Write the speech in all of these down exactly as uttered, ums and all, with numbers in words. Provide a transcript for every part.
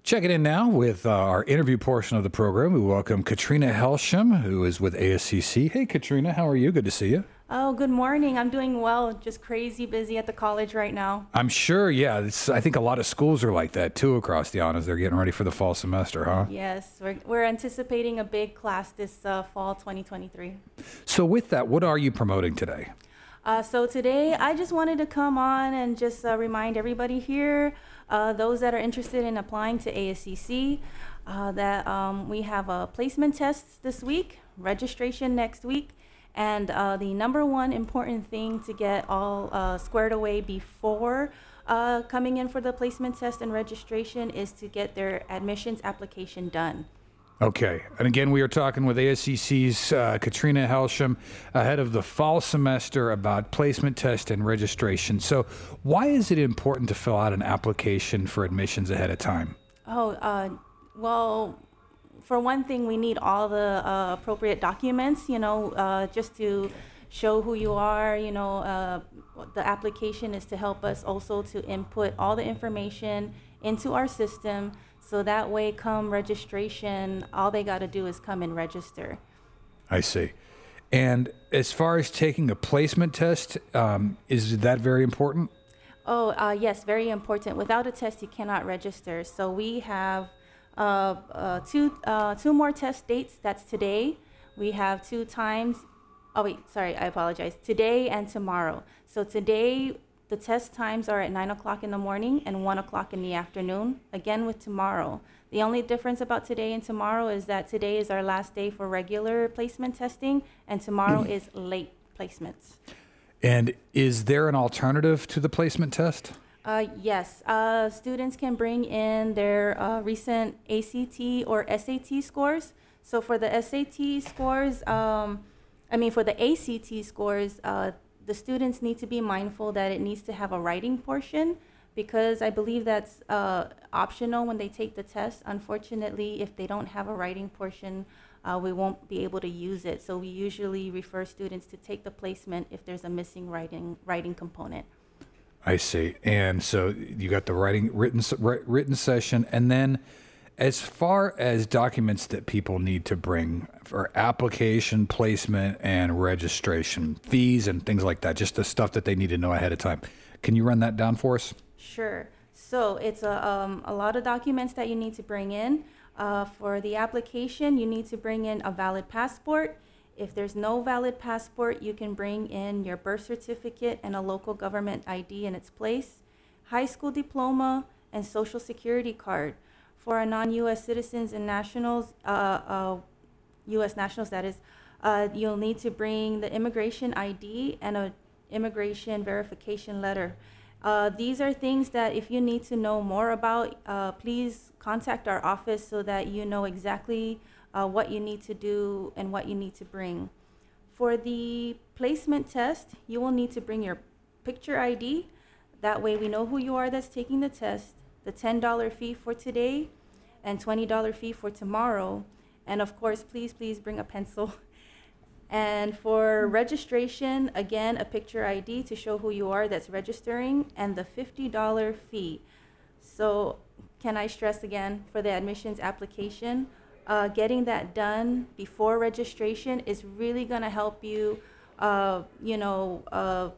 Checking in now with uh, our interview portion of the program. We welcome Katrina Helsham, who is with A S C C. Hey, Katrina, how are you? Good to see you. Oh, good morning. I'm doing well. Just crazy busy at the college right now. I'm sure, yeah. It's, I think a lot of schools are like that, too, across the honors. They're getting ready for the fall semester, huh? Yes, we're, we're anticipating a big class this uh, fall twenty twenty-three. So with that, what are you promoting today? Uh, so today, I just wanted to come on and just uh, remind everybody here, uh, those that are interested in applying to A S C C, uh, that um, we have a placement test this week, registration next week, and uh, the number one important thing to get all uh, squared away before uh, coming in for the placement test and registration is to get their admissions application done. Okay. And again, we are talking with A S C C's uh, Katrina Helsham ahead of the fall semester about placement test and registration. So why is it important to fill out an application for admissions ahead of time? Oh, uh, well, for one thing, we need all the uh, appropriate documents, you know, uh, just to show who you are. You know, uh, the application is to help us also to input all the information into our system. So that way, come registration, all they got to do is come and register. I see. And as far as taking a placement test, um, is that very important? Oh, uh, yes, very important. Without a test, you cannot register. So we have uh, uh, two, uh, two more test dates. That's today. We have two times. Oh, wait, sorry, I apologize. Today and tomorrow. So today, the test times are at nine o'clock in the morning and one o'clock in the afternoon, again with tomorrow. The only difference about today and tomorrow is that today is our last day for regular placement testing, and tomorrow is late placements. And is there an alternative to the placement test? Uh, yes, uh, students can bring in their uh, recent A C T or S A T scores. So for the S A T scores, um, I mean for the A C T scores, uh, the students need to be mindful that it needs to have a writing portion, because I believe that's uh, optional when they take the test. Unfortunately, if they don't have a writing portion, uh, we won't be able to use it. So we usually refer students to take the placement if there's a missing writing writing component. I see. And so you got the writing written written session, and then as far as documents that people need to bring for application, placement, and registration, fees and things like that, just the stuff that they need to know ahead of time. Can you run that down for us? Sure. So it's a, um, a lot of documents that you need to bring in. Uh, for the application, you need to bring in a valid passport. If there's no valid passport, you can bring in your birth certificate and a local government I D in its place, high school diploma, and social security card. For our non-U S citizens and nationals, uh, uh, U S nationals that is, uh, you'll need to bring the immigration I D and a immigration verification letter. Uh, these are things that if you need to know more about, uh, please contact our office so that you know exactly uh, what you need to do and what you need to bring. For the placement test, you will need to bring your picture I D. That way we know who you are that's taking the test, the ten dollar fee for today, and twenty dollar fee for tomorrow. And of course, please, please bring a pencil. And for registration, again, a picture I D to show who you are that's registering, and the fifty dollar fee. So can I stress again, for the admissions application, uh, getting that done before registration is really gonna help you, uh, you know, uh,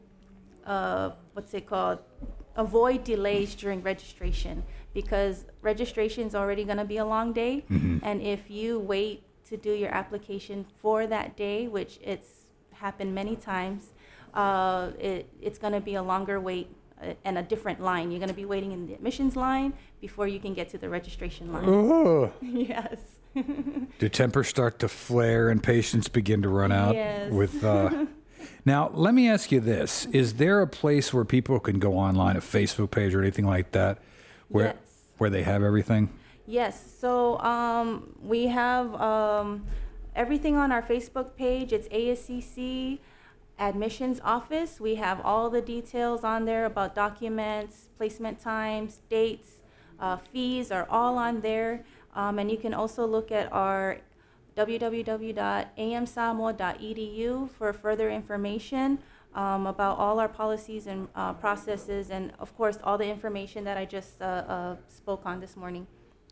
uh, what's it called? Avoid delays during registration, because registration is already going to be a long day. Mm-hmm. And if you wait to do your application for that day, which it's happened many times, uh, it, it's going to be a longer wait uh, and a different line. You're going to be waiting in the admissions line before you can get to the registration line. Oh. Yes. Do tempers start to flare and patience begin to run out? Yes. With uh, now, let me ask you this. Is there a place where people can go online, a Facebook page or anything like that, where Yes. where they have everything? Yes. So um, we have um, everything on our Facebook page. It's A S C C Admissions Office. We have all the details on there about documents, placement times, dates, uh, fees are all on there. Um, and you can also look at our w w w dot a m samoa dot e d u for further information um, about all our policies and uh, processes, and of course all the information that I just uh, uh, spoke on this morning.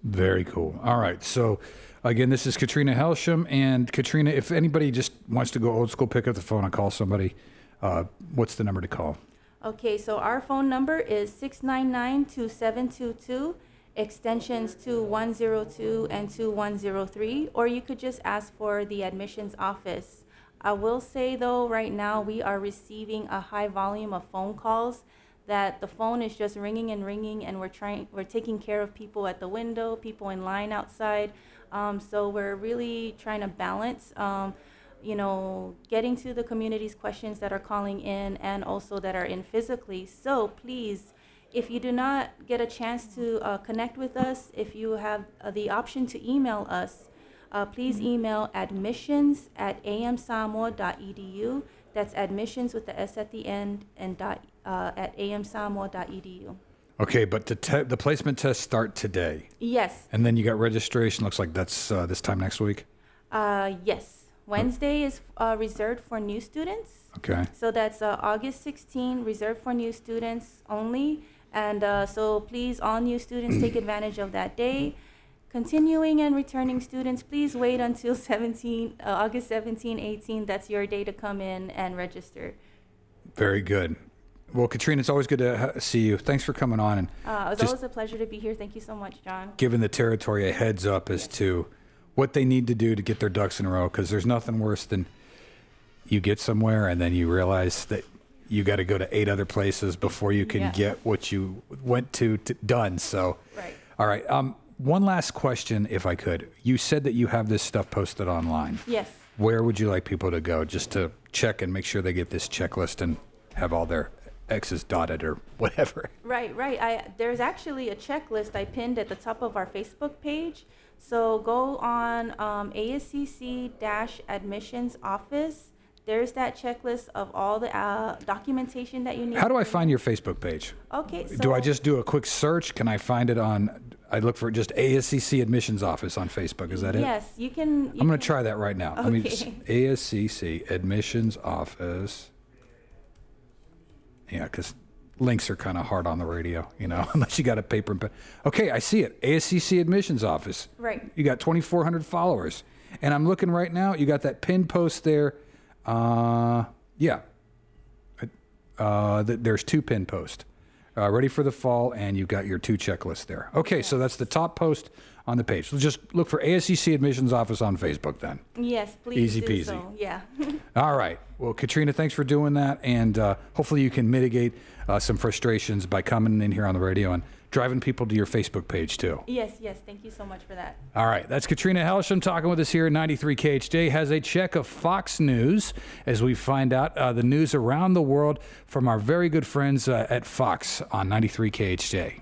Very cool. All right. So, again, this is Katrina Helsham. And Katrina, if anybody just wants to go old school, pick up the phone and call somebody, uh, what's the number to call? Okay, so our phone number is six nine nine, two seven two two, extensions two one zero two and two one zero three, or you could just ask for the admissions office. I will say, though, right now we are receiving a high volume of phone calls that the phone is just ringing and ringing, and we're trying, we're taking care of people at the window, people in line outside. Um, so we're really trying to balance, um, you know, getting to the community's questions that are calling in and also that are in physically. So please, if you do not get a chance to uh, connect with us, if you have uh, the option to email us, uh, please email admissions at a m samoa dot e d u. That's admissions with the S at the end and dot, uh, at a m samoa dot e d u. Okay, but the, te- the placement tests start today. Yes. And then you got registration. Looks like that's uh, this time next week. Uh, yes. Wednesday is uh, reserved for new students. Okay. So that's uh, August sixteenth, reserved for new students only. And uh, so please, all new students, take advantage of that day. Continuing and returning students, please wait until seventeen, uh, August seventeenth, eighteenth. That's your day to come in and register. Very good. Well, Katrina, it's always good to ha- see you. Thanks for coming on and Uh, it's just always a pleasure to be here. Thank you so much, John. giving the territory a heads up as to what they need to do to get their ducks in a row, because there's nothing worse than you get somewhere and then you realize that you got to go to eight other places before you can Yeah. get what you went to, to done. So, Right. all right. Um, one last question, if I could. You said that you have this stuff posted online. Yes. Where would you like people to go just to check and make sure they get this checklist and have all their X's dotted or whatever? Right, right. I, there's actually a checklist I pinned at the top of our Facebook page. So go on um, A S C C-admissions office. There's that checklist of all the uh, documentation that you need. How do I to find your Facebook page? Okay, so Do I just do a quick search? Can I find it on, I look for just A S C C Admissions Office on Facebook. Is that it? Yes, you can. You I'm going can- to try that right now. Let me just, Okay. A S C C Admissions Office. Yeah, because links are kind of hard on the radio, you know, unless you got a paper and pen. Okay, I see it. A S C C Admissions Office. Right. You got twenty-four hundred followers. And I'm looking right now. You got that pinned post there. Uh, yeah. Uh, th- there's two pinned posts. Uh, ready for the fall, and you've got your two checklists there. Okay, so that's the top post on the page. So just look for A S C C Admissions Office on Facebook then. Yes, please Easy do peasy. so. Yeah. All right. Well, Katrina, thanks for doing that, and uh, hopefully you can mitigate uh, some frustrations by coming in here on the radio and driving people to your Facebook page too. Yes, yes. Thank you so much for that. All right, that's Katrina Helsham talking with us here at ninety-three K H J. Has a check of Fox News as we find out uh, the news around the world from our very good friends uh, at Fox on ninety-three K H J.